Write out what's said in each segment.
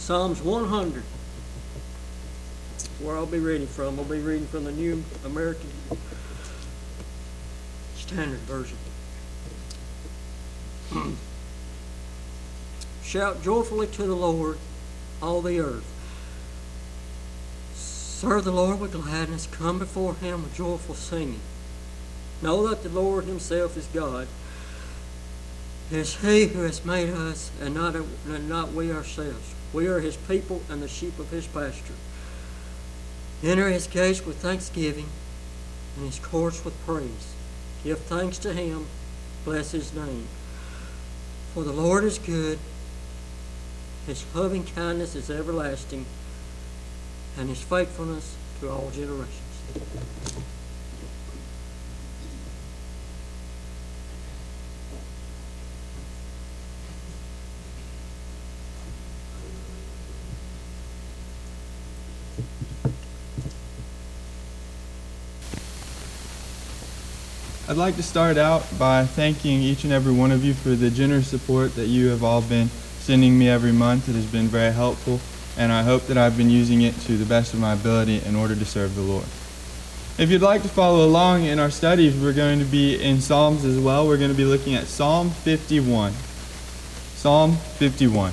Psalms 100. Where I'll be reading from. I'll be reading from the New American Standard Version. Shout joyfully to the Lord, all the earth. Serve the Lord with gladness. Come before him with joyful singing. Know that the Lord himself is God. It is he who has made us, and not we ourselves. We are his people and the sheep of his pasture. Enter his gates with thanksgiving and his courts with praise. Give thanks to him. Bless his name. For the Lord is good. His loving kindness is everlasting, and his faithfulness to all generations. I'd like to start out by thanking each and every one of you for the generous support that you have all been sending me every month. It has been very helpful, and I hope that I've been using it to the best of my ability in order to serve the Lord. If you'd like to follow along in our studies, we're going to be in Psalms as well. We're going to be looking at Psalm 51. Psalm 51.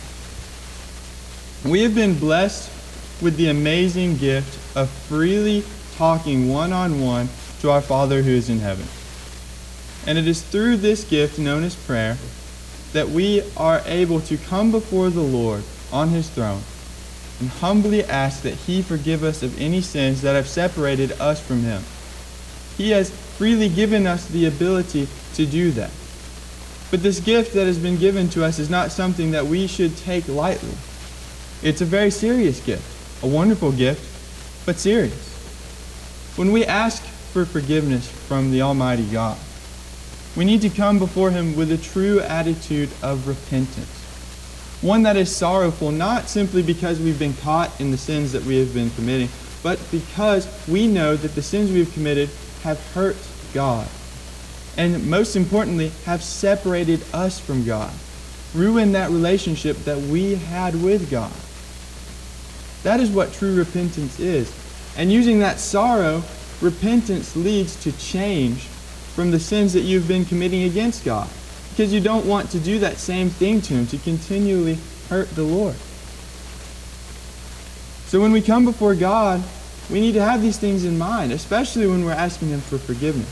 We have been blessed with the amazing gift of freely talking one-on-one to our Father who is in heaven. And it is through this gift known as prayer that we are able to come before the Lord on his throne and humbly ask that he forgive us of any sins that have separated us from him. He has freely given us the ability to do that. But this gift that has been given to us is not something that we should take lightly. It's a very serious gift, a wonderful gift, but serious. When we ask for forgiveness from the Almighty God, we need to come before him with a true attitude of repentance. One that is sorrowful, not simply because we've been caught in the sins that we have been committing, but because we know that the sins we've committed have hurt God. And most importantly, have separated us from God. Ruined that relationship that we had with God. That is what true repentance is. And using that sorrow, repentance leads to change from the sins that you've been committing against God, because you don't want to do that same thing to him, to continually hurt the Lord. So when we come before God, we need to have these things in mind, especially when we're asking him for forgiveness.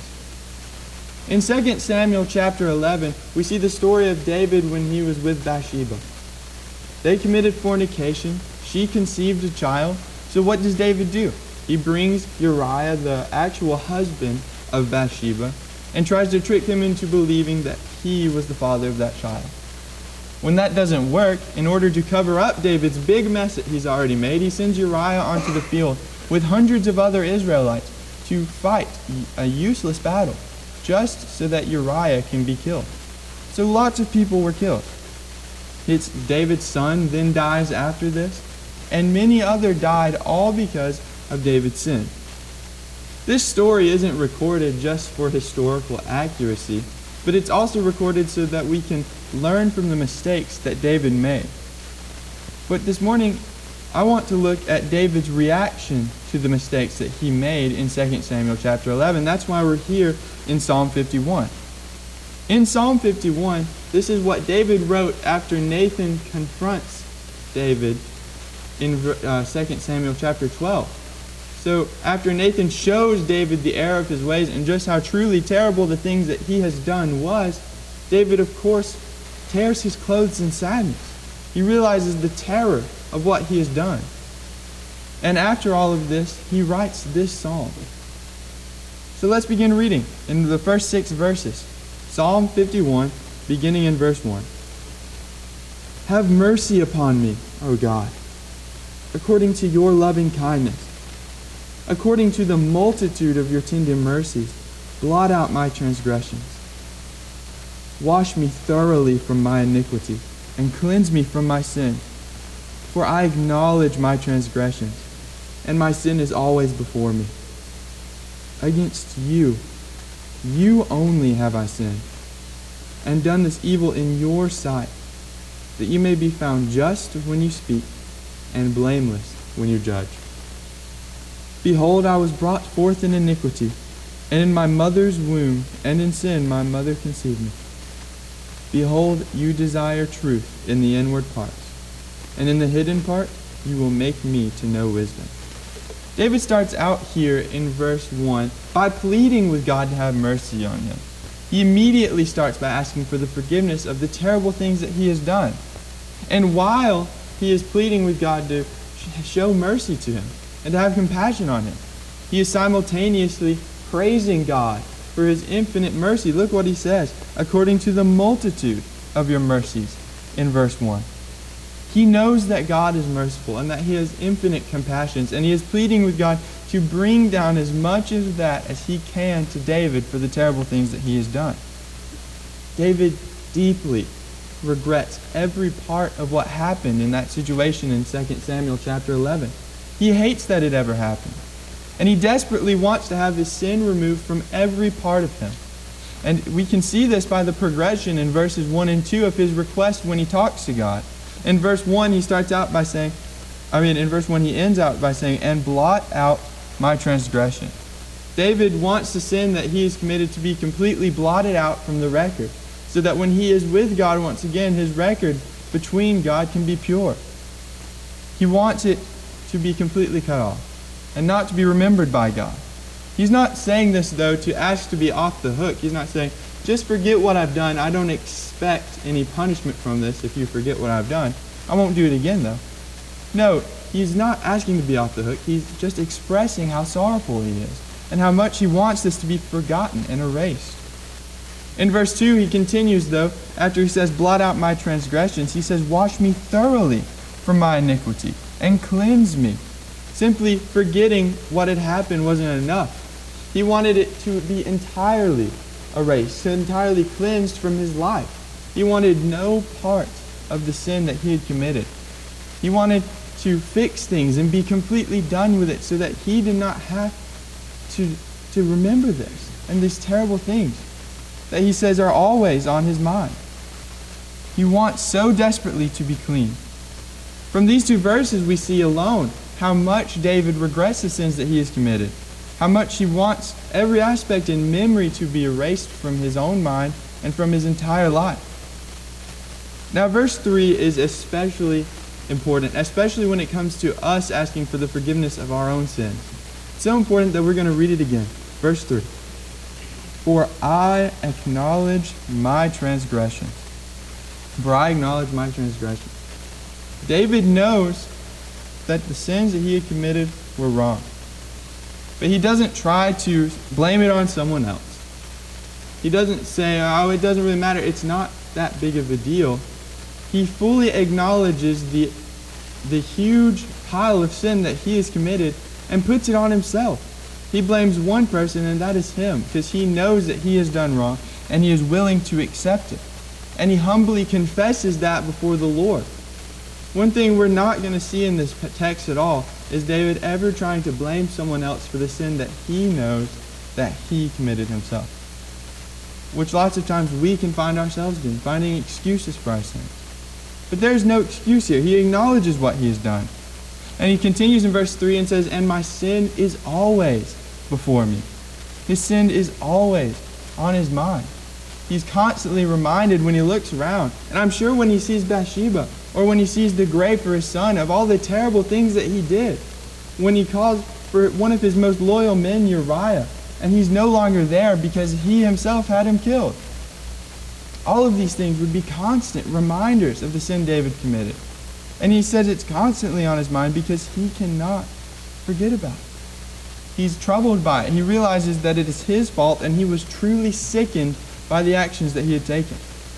In 2 Samuel chapter 11, we see the story of David when he was with Bathsheba. They committed fornication. She conceived a child. So what does David do? He brings Uriah, the actual husband of Bathsheba, and tries to trick him into believing that he was the father of that child. When that doesn't work, in order to cover up David's big mess that he's already made, he sends Uriah onto the field with hundreds of other Israelites to fight a useless battle, just so that Uriah can be killed. So lots of people were killed. It's David's son then dies after this, and many others died all because of David's sin. This story isn't recorded just for historical accuracy, but it's also recorded so that we can learn from the mistakes that David made. But this morning, I want to look at David's reaction to the mistakes that he made in 2 Samuel chapter 11. That's why we're here in Psalm 51. In Psalm 51, this is what David wrote after Nathan confronts David in 2 Samuel chapter 12. So after Nathan shows David the error of his ways and just how truly terrible the things that he has done was, David, of course, tears his clothes in sadness. He realizes the terror of what he has done. And after all of this, he writes this psalm. So let's begin reading in the first 6 verses. Psalm 51, beginning in verse 1. Have mercy upon me, O God, according to your loving kindness. According to the multitude of your tender mercies, blot out my transgressions. Wash me thoroughly from my iniquity, and cleanse me from my sin. For I acknowledge my transgressions, and my sin is always before me. Against you, you only have I sinned, and done this evil in your sight, that you may be found just when you speak and blameless when you judge. Behold, I was brought forth in iniquity, and in my mother's womb, and in sin my mother conceived me. Behold, you desire truth in the inward parts, and in the hidden part you will make me to know wisdom. David starts out here in verse 1 by pleading with God to have mercy on him. He immediately starts by asking for the forgiveness of the terrible things that he has done. And while he is pleading with God to show mercy to him and to have compassion on him, he is simultaneously praising God for his infinite mercy. Look what he says, according to the multitude of your mercies in verse 1. He knows that God is merciful and that he has infinite compassions, and he is pleading with God to bring down as much of that as he can to David for the terrible things that he has done. David deeply regrets every part of what happened in that situation in 2 Samuel chapter 11. He hates that it ever happened. And he desperately wants to have his sin removed from every part of him. And we can see this by the progression in verses 1 and 2 of his request when he talks to God. In verse 1, he starts out by saying, in verse 1 he ends out by saying, and blot out my transgression. David wants the sin that he has committed to be completely blotted out from the record, so that when he is with God once again, his record between God can be pure. He wants it to be completely cut off and not to be remembered by God. He's not saying this, though, to ask to be off the hook. He's not saying, just forget what I've done. I don't expect any punishment from this if you forget what I've done. I won't do it again, though. No, he's not asking to be off the hook. He's just expressing how sorrowful he is and how much he wants this to be forgotten and erased. In verse 2, he continues, though, after he says, blot out my transgressions, he says, wash me thoroughly from my iniquity and cleanse me. Simply forgetting what had happened wasn't enough. He wanted it to be entirely erased, entirely cleansed from his life. He wanted no part of the sin that he had committed. He wanted to fix things and be completely done with it so that he did not have to remember this and these terrible things that he says are always on his mind. He wants so desperately to be clean. From these two verses we see alone how much David regrets the sins that he has committed, how much he wants every aspect in memory to be erased from his own mind and from his entire life. Now verse 3 is especially important, especially when it comes to us asking for the forgiveness of our own sins. It's so important that we're going to read it again. Verse 3. For I acknowledge my transgression. For I acknowledge my transgression. David knows that the sins that he had committed were wrong. But he doesn't try to blame it on someone else. He doesn't say, oh, it doesn't really matter. It's not that big of a deal. He fully acknowledges the huge pile of sin that he has committed and puts it on himself. He blames one person, and that is him, because he knows that he has done wrong, and he is willing to accept it. And he humbly confesses that before the Lord. One thing we're not going to see in this text at all is David ever trying to blame someone else for the sin that he knows that he committed himself, which lots of times we can find ourselves doing, finding excuses for our sins. But there's no excuse here. He acknowledges what he has done. And he continues in verse 3 and says, and my sin is always before me. His sin is always on his mind. He's constantly reminded when he looks around, and I'm sure when he sees Bathsheba, or when he sees the grave for his son, of all the terrible things that he did. When he calls for one of his most loyal men, Uriah, and he's no longer there because he himself had him killed. All of these things would be constant reminders of the sin David committed. And he says it's constantly on his mind because he cannot forget about it. He's troubled by it. He realizes that it is his fault, and he was truly sickened by the actions that he had taken.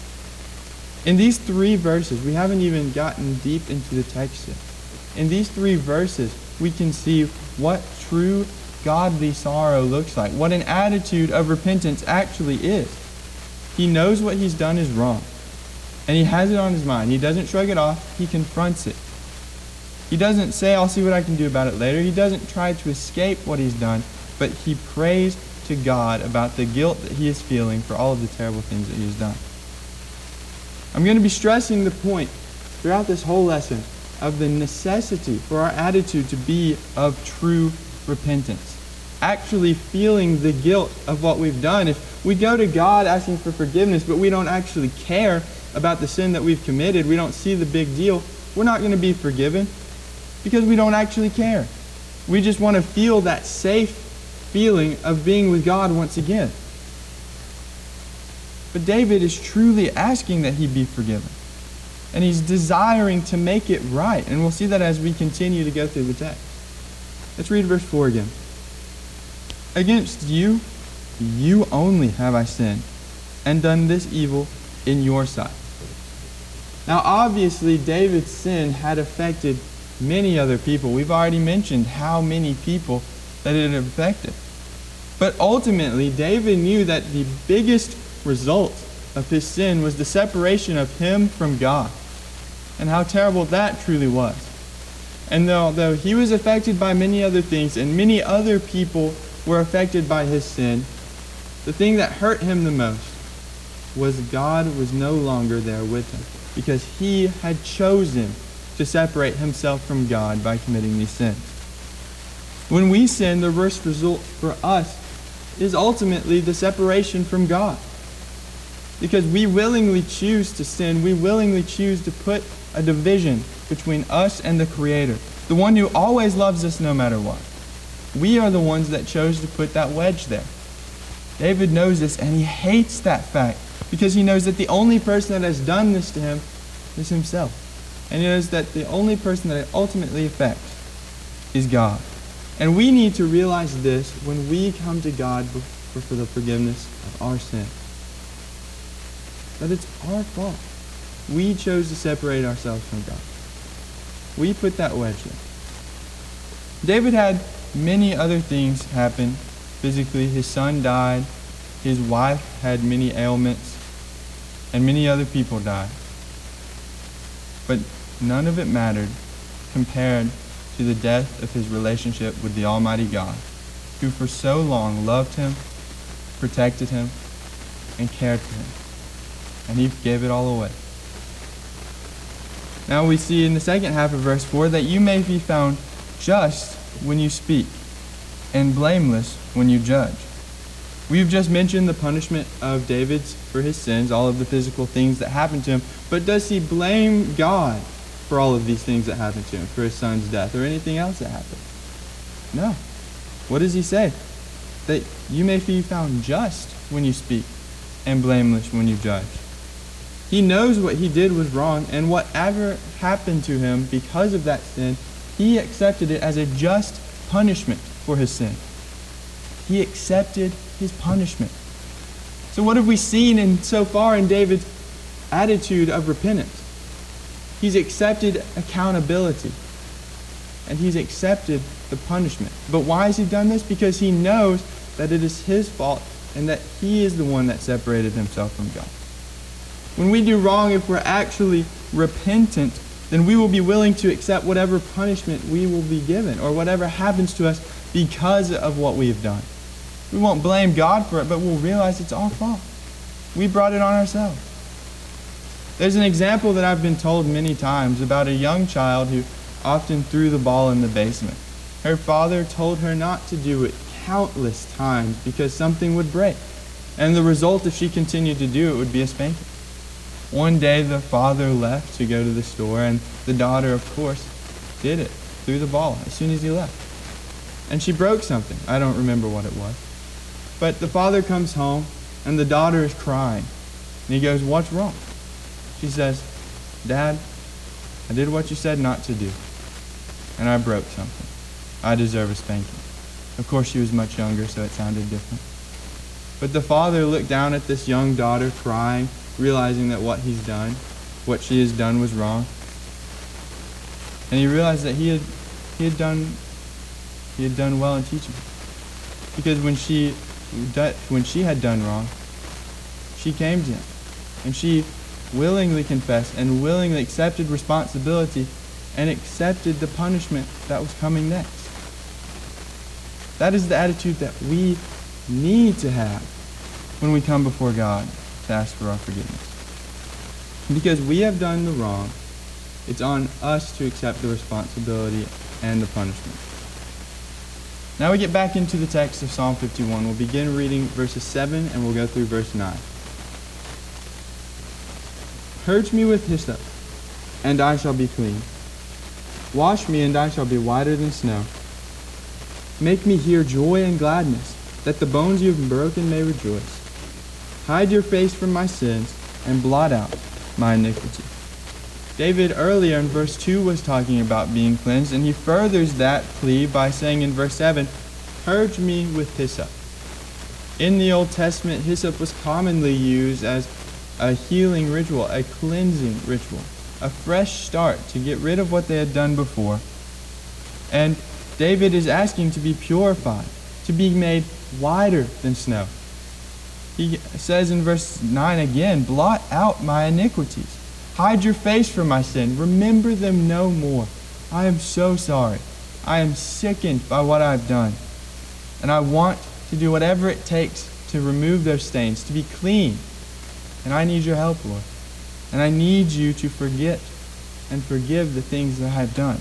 In these 3 verses, we haven't even gotten deep into the text yet. In these 3 verses, we can see what true godly sorrow looks like, what an attitude of repentance actually is. He knows what he's done is wrong, and he has it on his mind. He doesn't shrug it off. He confronts it. He doesn't say, I'll see what I can do about it later. He doesn't try to escape what he's done, but he prays to God about the guilt that he is feeling for all of the terrible things that he has done. I'm going to be stressing the point throughout this whole lesson of the necessity for our attitude to be of true repentance. Actually feeling the guilt of what we've done. If we go to God asking for forgiveness, but we don't actually care about the sin that we've committed, we don't see the big deal, we're not going to be forgiven because we don't actually care. We just want to feel that safe feeling of being with God once again. But David is truly asking that he be forgiven. And he's desiring to make it right. And we'll see that as we continue to go through the text. Let's read verse 4 again. Against you, you only have I sinned, and done this evil in your sight. Now obviously David's sin had affected many other people. We've already mentioned how many people that it had affected. But ultimately, David knew that the biggest result of his sin was the separation of him from God, and how terrible that truly was. And though he was affected by many other things, and many other people were affected by his sin, the thing that hurt him the most was God was no longer there with him, because he had chosen to separate himself from God by committing these sins. When we sin, the worst result for us is ultimately the separation from God. Because we willingly choose to sin, we willingly choose to put a division between us and the Creator, the one who always loves us no matter what. We are the ones that chose to put that wedge there. David knows this, and he hates that fact, because he knows that the only person that has done this to him is himself. And he knows that the only person that it ultimately affects is God. And we need to realize this when we come to God for the forgiveness of our sin. That it's our fault. We chose to separate ourselves from God. We put that wedge there. David had many other things happen physically. His son died. His wife had many ailments. And many other people died. But none of it mattered compared to the death of his relationship with the Almighty God, who for so long loved him, protected him, and cared for him. And he gave it all away. Now we see in the second half of verse 4 that you may be found just when you speak, and blameless when you judge. We've just mentioned the punishment of David for his sins, all of the physical things that happened to him, but does he blame God for all of these things that happened to him, for his son's death, or anything else that happened? No. What does he say? That you may be found just when you speak, and blameless when you judge. He knows what he did was wrong, and whatever happened to him because of that sin, he accepted it as a just punishment for his sin. He accepted his punishment. So what have we seen so far in David's attitude of repentance? He's accepted accountability, and he's accepted the punishment. But why has he done this? Because he knows that it is his fault and that he is the one that separated himself from God. When we do wrong, if we're actually repentant, then we will be willing to accept whatever punishment we will be given or whatever happens to us because of what we have done. We won't blame God for it, but we'll realize it's our fault. We brought it on ourselves. There's an example that I've been told many times about a young child who often threw the ball in the basement. Her father told her not to do it countless times because something would break. And the result, if she continued to do it, would be a spanking. One day the father left to go to the store, and the daughter, of course, did it. Threw the ball as soon as he left. And she broke something. I don't remember what it was. But the father comes home, and the daughter is crying. And he goes, "What's wrong?" She says, "Dad, I did what you said not to do, and I broke something. I deserve a spanking." Of course, she was much younger, so it sounded different. But the father looked down at this young daughter crying, realizing that what he's done, what she has done was wrong. And he realized that he had done well in teaching her. Because when she had done wrong, she came to him. And she willingly confessed and willingly accepted responsibility and accepted the punishment that was coming next. That is the attitude that we need to have when we come before God to ask for our forgiveness. Because we have done the wrong, It's on us to accept the responsibility and the punishment. Now we get back into the text of Psalm 51. We'll begin reading verses 7 and we'll go through verse 9. Purge me with hyssop, and I shall be clean. Wash me, and I shall be whiter than snow. Make me hear joy and gladness, that the bones you have broken may rejoice. Hide your face from my sins, and blot out my iniquity. David earlier in verse 2 was talking about being cleansed, and he furthers that plea by saying in verse 7, purge me with hyssop. In the Old Testament, hyssop was commonly used as a healing ritual, a cleansing ritual, a fresh start to get rid of what they had done before. And David is asking to be purified, to be made whiter than snow. He says in verse 9 again, blot out my iniquities. Hide your face from my sin. Remember them no more. I am so sorry. I am sickened by what I've done. And I want to do whatever it takes to remove those stains, to be clean. And I need your help, Lord. And I need you to forget and forgive the things that I've done.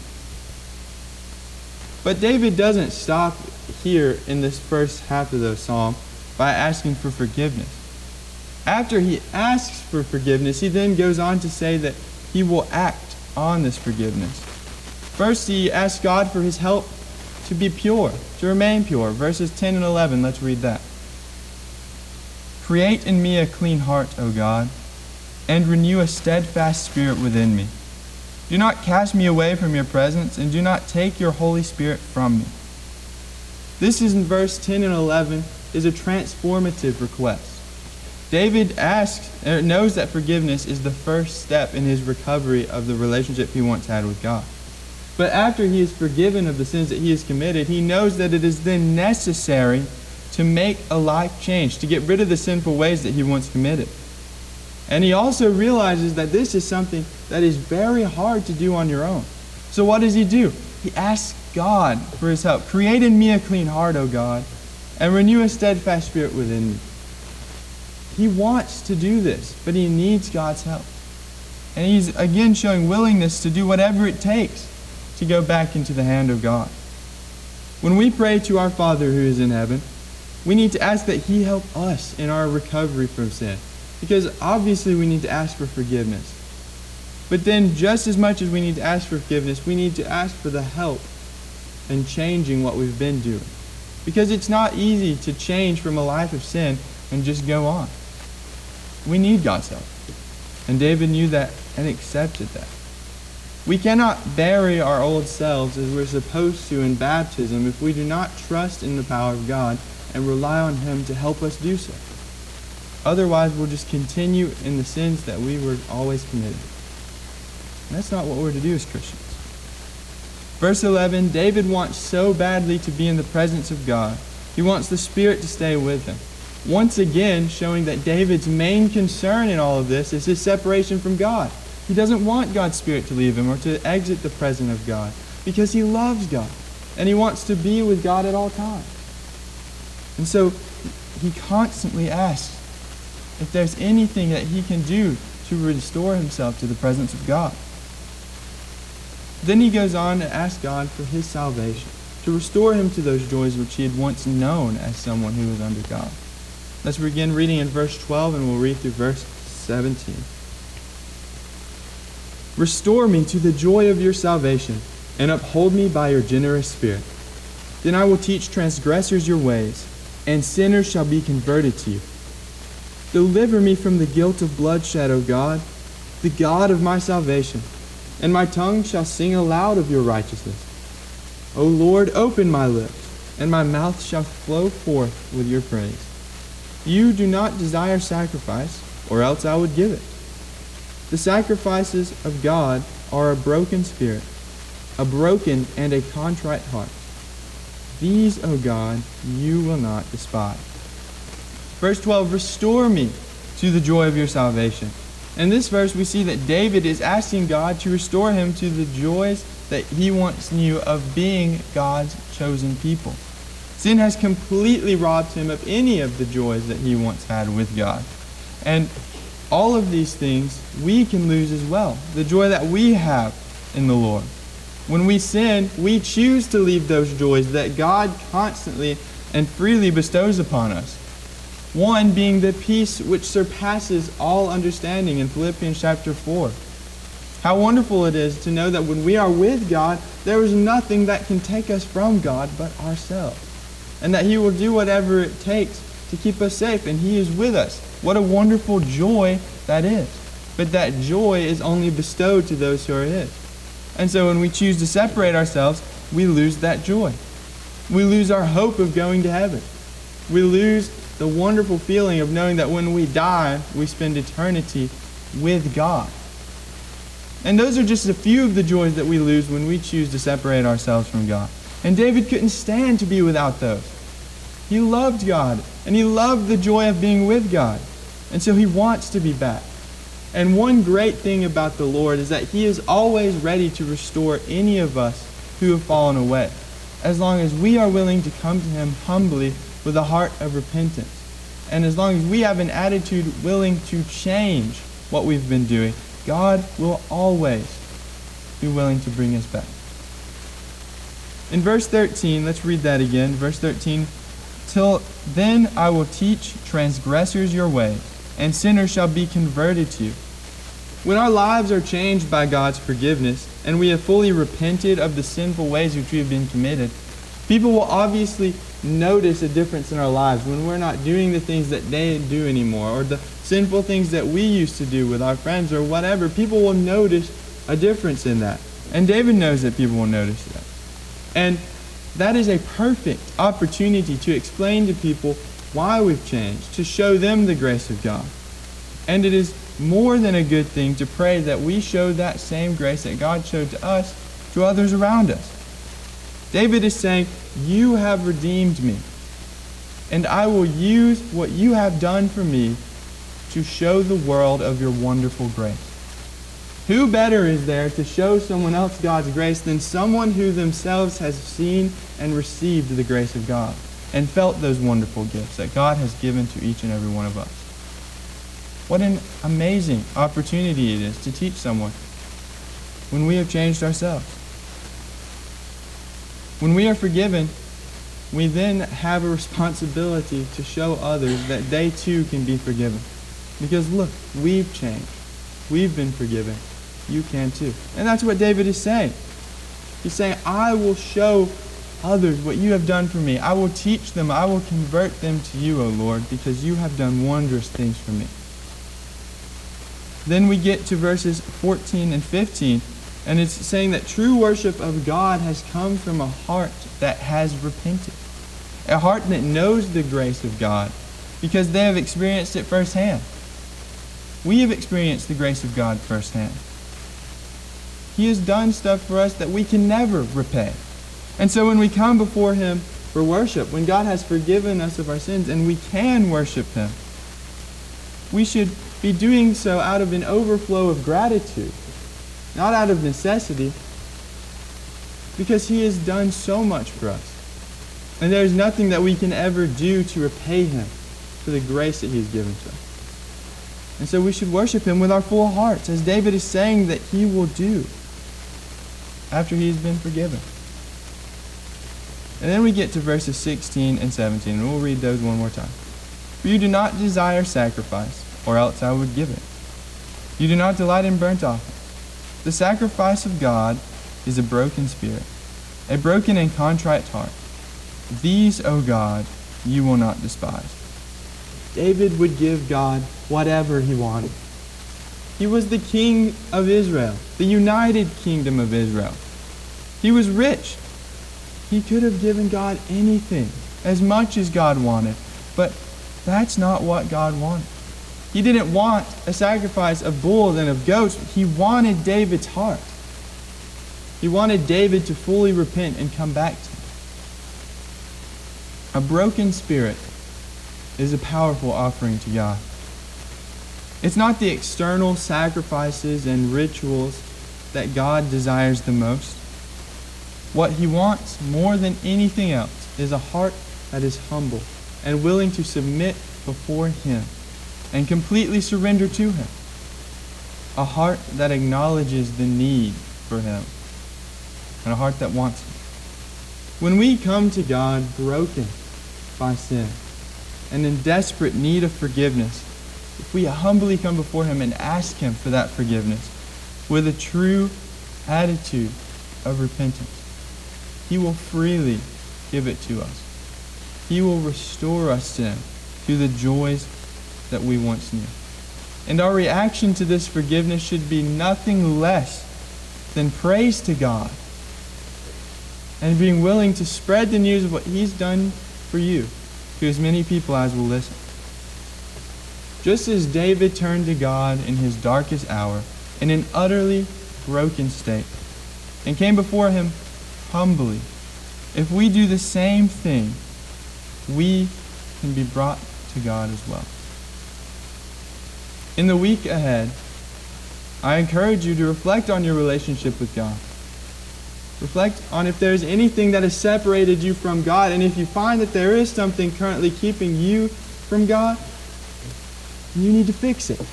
But David doesn't stop here in this first half of the psalm by asking for forgiveness. After he asks for forgiveness, he then goes on to say that he will act on this forgiveness. First, he asks God for his help to be pure, to remain pure. Verses 10 and 11, let's read that. Create in me a clean heart, O God, and renew a steadfast spirit within me. Do not cast me away from your presence, and do not take your Holy Spirit from me. This is in verse 10 and 11 is a transformative request. David knows that forgiveness is the first step in his recovery of the relationship he once had with God. But after he is forgiven of the sins that he has committed, he knows that it is then necessary to make a life change, to get rid of the sinful ways that he once committed. And he also realizes that this is something that is very hard to do on your own. So what does he do? He asks God for his help. Create in me a clean heart, O God, and renew a steadfast spirit within me. He wants to do this, but he needs God's help. And he's again showing willingness to do whatever it takes to go back into the hand of God. When we pray to our Father who is in heaven, we need to ask that he help us in our recovery from sin. Because obviously we need to ask for forgiveness. But then just as much as we need to ask for forgiveness, we need to ask for the help in changing what we've been doing. Because it's not easy to change from a life of sin and just go on. We need God's help. And David knew that and accepted that. We cannot bury our old selves as we're supposed to in baptism if we do not trust in the power of God and rely on him to help us do so. Otherwise, we'll just continue in the sins that we were always committed. And that's not what we're to do as Christians. Verse 11, David wants so badly to be in the presence of God. He wants the Spirit to stay with him. Once again, showing that David's main concern in all of this is his separation from God. He doesn't want God's Spirit to leave him or to exit the presence of God because he loves God and he wants to be with God at all times. And so he constantly asks if there's anything that he can do to restore himself to the presence of God. Then he goes on to ask God for his salvation, to restore him to those joys which he had once known as someone who was under God. Let's begin reading in verse 12 and we'll read through verse 17. Restore me to the joy of your salvation and uphold me by your generous spirit. Then I will teach transgressors your ways, and sinners shall be converted to you. Deliver me from the guilt of bloodshed, O God, the God of my salvation, and my tongue shall sing aloud of your righteousness. O Lord, open my lips, and my mouth shall flow forth with your praise. You do not desire sacrifice, or else I would give it. The sacrifices of God are a broken spirit, a broken and a contrite heart. These, O God, you will not despise. Verse 12, restore me to the joy of your salvation. In this verse, we see that David is asking God to restore him to the joys that he once knew of being God's chosen people. Sin has completely robbed him of any of the joys that he once had with God. And all of these things we can lose as well. The joy that we have in the Lord. When we sin, we choose to leave those joys that God constantly and freely bestows upon us. One being the peace which surpasses all understanding in Philippians chapter 4. How wonderful it is to know that when we are with God, there is nothing that can take us from God but ourselves. And that He will do whatever it takes to keep us safe, and He is with us. What a wonderful joy that is. But that joy is only bestowed to those who are His. And so when we choose to separate ourselves, we lose that joy. We lose our hope of going to heaven. We lose the wonderful feeling of knowing that when we die, we spend eternity with God. And those are just a few of the joys that we lose when we choose to separate ourselves from God. And David couldn't stand to be without those. He loved God, and he loved the joy of being with God. And so he wants to be back. And one great thing about the Lord is that He is always ready to restore any of us who have fallen away, as long as we are willing to come to Him humbly with a heart of repentance. And as long as we have an attitude willing to change what we've been doing, God will always be willing to bring us back. In verse 13, let's read that again. Verse 13, "Till then I will teach transgressors your way, and sinners shall be converted to you." When our lives are changed by God's forgiveness, and we have fully repented of the sinful ways which we have been committed, people will obviously notice a difference in our lives when we're not doing the things that they do anymore, or the sinful things that we used to do with our friends or whatever. People will notice a difference in that. And David knows that people will notice that. And that is a perfect opportunity to explain to people why we've changed, to show them the grace of God. And it is more than a good thing to pray that we show that same grace that God showed to us to others around us. David is saying, "You have redeemed me, and I will use what you have done for me to show the world of your wonderful grace." Who better is there to show someone else God's grace than someone who themselves has seen and received the grace of God and felt those wonderful gifts that God has given to each and every one of us? What an amazing opportunity it is to teach someone when we have changed ourselves. When we are forgiven, we then have a responsibility to show others that they too can be forgiven. Because look, we've changed. We've been forgiven. You can too. And that's what David is saying. He's saying, I will show others what you have done for me. I will teach them. I will convert them to you, O Lord, because you have done wondrous things for me. Then we get to verses 14 and 15, and it's saying that true worship of God has come from a heart that has repented. A heart that knows the grace of God because they have experienced it firsthand. We have experienced the grace of God firsthand. He has done stuff for us that we can never repay. And so when we come before Him for worship, when God has forgiven us of our sins and we can worship Him, we should be doing so out of an overflow of gratitude, not out of necessity, because He has done so much for us. And there is nothing that we can ever do to repay Him for the grace that He has given to us. And so we should worship Him with our full hearts, as David is saying that he will do after he has been forgiven. And then we get to verses 16 and 17, and we'll read those one more time. "For you do not desire sacrifice, or else I would give it. You do not delight in burnt offerings. The sacrifice of God is a broken spirit, a broken and contrite heart. These, O God, you will not despise." David would give God whatever he wanted. He was the king of Israel, the united kingdom of Israel. He was rich. He could have given God anything, as much as God wanted, but that's not what God wanted. He didn't want a sacrifice of bulls and of goats. He wanted David's heart. He wanted David to fully repent and come back to Him. A broken spirit is a powerful offering to God. It's not the external sacrifices and rituals that God desires the most. What He wants more than anything else is a heart that is humble and willing to submit before Him and completely surrender to Him. A heart that acknowledges the need for Him, and a heart that wants Him. When we come to God broken by sin and in desperate need of forgiveness, if we humbly come before Him and ask Him for that forgiveness with a true attitude of repentance, He will freely give it to us. He will restore us to Him through the joys that we once knew. And our reaction to this forgiveness should be nothing less than praise to God and being willing to spread the news of what He's done for you to as many people as will listen. Just as David turned to God in his darkest hour in an utterly broken state and came before Him humbly, if we do the same thing, we can be brought to God as well. In the week ahead, I encourage you to reflect on your relationship with God. Reflect on if there's anything that has separated you from God, and if you find that there is something currently keeping you from God, you need to fix it.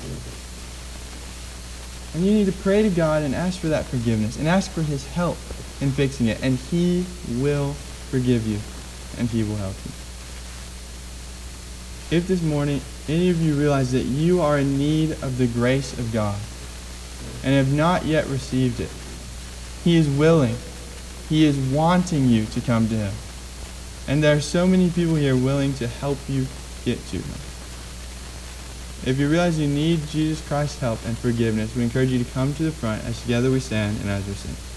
And you need to pray to God and ask for that forgiveness and ask for His help in fixing it, and He will forgive you and He will help you. If this morning any of you realize that you are in need of the grace of God and have not yet received it, He is willing. He is wanting you to come to Him. And there are so many people here willing to help you get to Him. If you realize you need Jesus Christ's help and forgiveness, we encourage you to come to the front as together we stand and as we sing.